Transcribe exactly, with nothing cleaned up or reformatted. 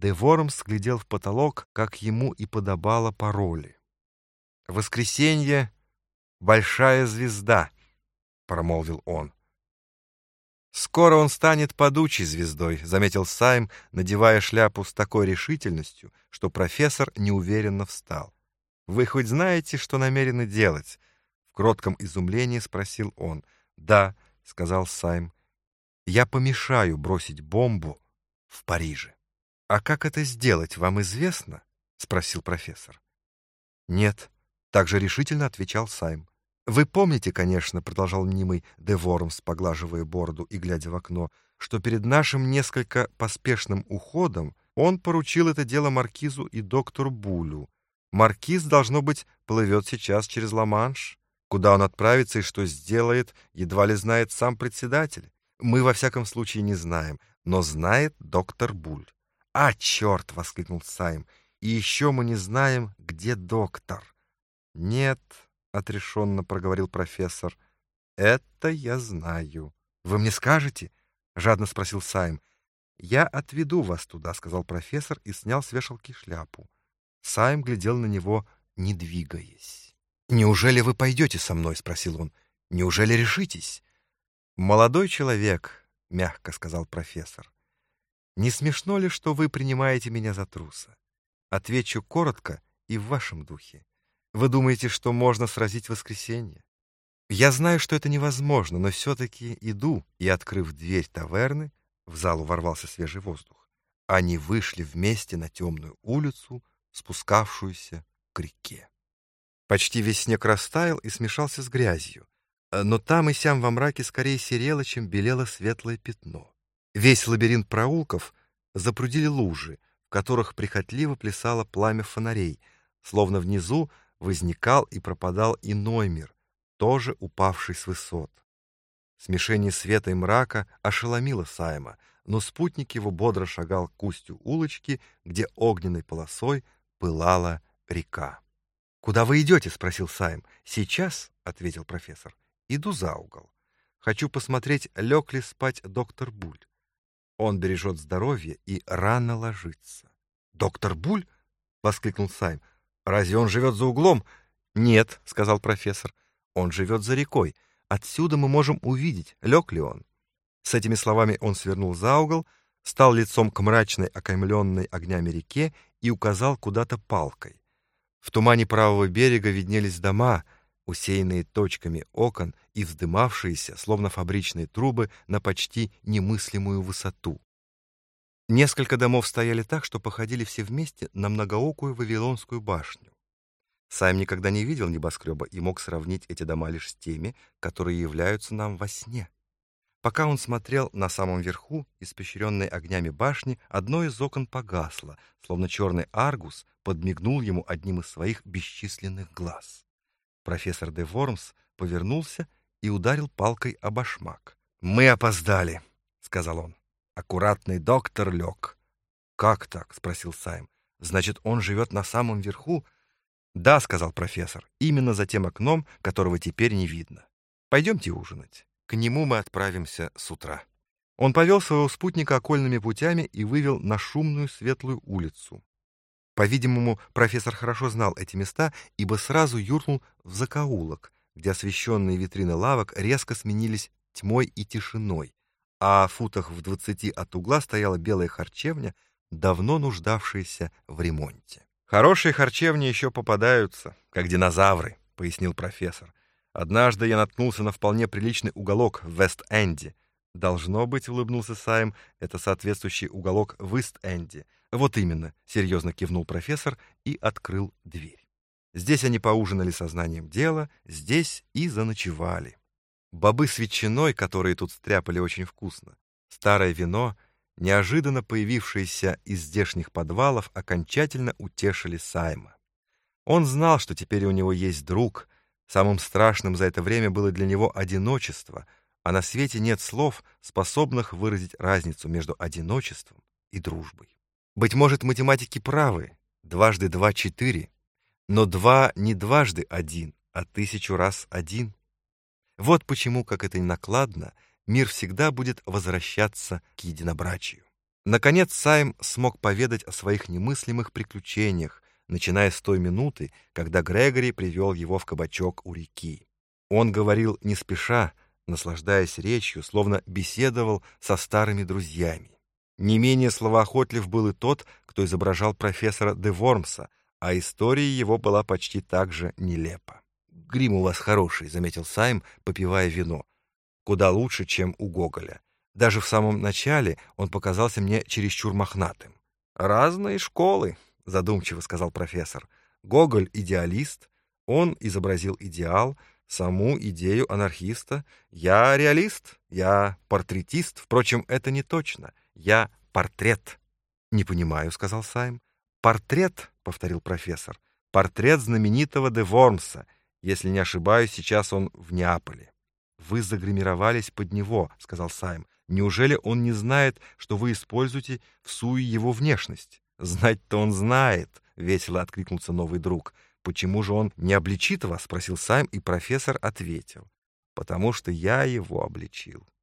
Де Вормс глядел в потолок, как ему и подобало по роли. «Воскресенье — большая звезда», — промолвил он. «Скоро он станет падучей звездой», — заметил Сайм, надевая шляпу с такой решительностью, что профессор неуверенно встал. «Вы хоть знаете, что намерены делать?» — в кротком изумлении спросил он. «Да», — сказал Сайм, — «я помешаю бросить бомбу в Париже». «А как это сделать, вам известно?» — спросил профессор. «Нет», — также решительно отвечал Сайм. «Вы помните, конечно, — продолжал мнимый Де Вормс, поглаживая бороду и глядя в окно, — что перед нашим несколько поспешным уходом он поручил это дело маркизу и доктору Булю. Маркиз, должно быть, плывет сейчас через Ла-Манш. Куда он отправится и что сделает, едва ли знает сам председатель. Мы, во всяком случае, не знаем, но знает доктор Буль». «А, черт!» — воскликнул Сайм. «И еще мы не знаем, где доктор». «Нет», — отрешенно проговорил профессор, — «это я знаю». «Вы мне скажете?» — жадно спросил Сайм. «Я отведу вас туда», — сказал профессор и снял с вешалки шляпу. Сайм глядел на него, не двигаясь. «Неужели вы пойдете со мной?» — спросил он. «Неужели решитесь?» «Молодой человек», — мягко сказал профессор, — «не смешно ли, что вы принимаете меня за труса? Отвечу коротко и в вашем духе. Вы думаете, что можно сразить воскресенье? Я знаю, что это невозможно, но все-таки иду». И, открыв дверь таверны, в залу ворвался свежий воздух. Они вышли вместе на темную улицу, спускавшуюся к реке. Почти весь снег растаял и смешался с грязью, но там и сям во мраке скорее серело, чем белело светлое пятно. Весь лабиринт проулков запрудили лужи, в которых прихотливо плясало пламя фонарей, словно внизу возникал и пропадал иной мир, тоже упавший с высот. Смешение света и мрака ошеломило Сайма, но спутник его бодро шагал к устью улочки, где огненной полосой пылала река. «Куда вы идете?» — спросил Сайм. «Сейчас», — ответил профессор, — «иду за угол. Хочу посмотреть, лег ли спать доктор Буль. Он бережет здоровье и рано ложится». «Доктор Буль?» — воскликнул Сайм. «Разве он живет за углом?» «Нет», — сказал профессор, — «он живет за рекой. Отсюда мы можем увидеть, лег ли он». С этими словами он свернул за угол, стал лицом к мрачной, окаймленной огнями реке и указал куда-то палкой. В тумане правого берега виднелись дома, усеянные точками окон и вздымавшиеся, словно фабричные трубы, на почти немыслимую высоту. Несколько домов стояли так, что походили все вместе на многоокую Вавилонскую башню. Сайм никогда не видел небоскреба и мог сравнить эти дома лишь с теми, которые являются нам во сне. Пока он смотрел, на самом верху, испещренной огнями башни, одно из окон погасло, словно черный аргус подмигнул ему одним из своих бесчисленных глаз. Профессор де Вормс повернулся и ударил палкой о башмак. «Мы опоздали», — сказал он. «Аккуратный доктор лег». «Как так?» — спросил Сайм. «Значит, он живет на самом верху?» «Да», — сказал профессор, — «именно за тем окном, которого теперь не видно. Пойдемте ужинать. К нему мы отправимся с утра». Он повел своего спутника окольными путями и вывел на шумную светлую улицу. По-видимому, профессор хорошо знал эти места, ибо сразу юркнул в закоулок, где освещенные витрины лавок резко сменились тьмой и тишиной, а в футах в двадцати от угла стояла белая харчевня, давно нуждавшаяся в ремонте. «Хорошие харчевни еще попадаются, как динозавры», — пояснил профессор. «Однажды я наткнулся на вполне приличный уголок в Вест-Энде». «Должно быть», — улыбнулся Сайм, — «это соответствующий уголок в Ист-Энде». «Вот именно», — серьезно кивнул профессор и открыл дверь. Здесь они поужинали сознанием дела, здесь и заночевали. Бобы с ветчиной, которые тут стряпали очень вкусно, старое вино, неожиданно появившиеся из здешних подвалов, окончательно утешили Сайма. Он знал, что теперь у него есть друг. Самым страшным за это время было для него одиночество, а на свете нет слов, способных выразить разницу между одиночеством и дружбой. Быть может, математики правы, дважды два — четыре, но два не дважды один, а тысячу раз один. Вот почему, как это ни накладно, мир всегда будет возвращаться к единобрачию. Наконец Сайм смог поведать о своих немыслимых приключениях, начиная с той минуты, когда Грегори привел его в кабачок у реки. Он говорил не спеша, наслаждаясь речью, словно беседовал со старыми друзьями. Не менее словоохотлив был и тот, кто изображал профессора де Вормса, а история его была почти так же нелепа. «Грим у вас хороший», — заметил Сайм, попивая вино. «Куда лучше, чем у Гоголя. Даже в самом начале он показался мне чересчур мохнатым». «Разные школы», — задумчиво сказал профессор. «Гоголь — идеалист, он изобразил идеал, саму идею анархиста. Я реалист, я портретист, впрочем, это не точно. Я портрет». «Не понимаю», — сказал Сайм. «Портрет», — повторил профессор, — «портрет знаменитого де Вормса. Если не ошибаюсь, сейчас он в Неаполе». «Вы загримировались под него», — сказал Сайм. «Неужели он не знает, что вы используете в суе его внешность?» «Знать-то он знает», — весело откликнулся новый друг. «Почему же он не обличит вас?» — спросил Сайм, и профессор ответил. «Потому что я его обличил».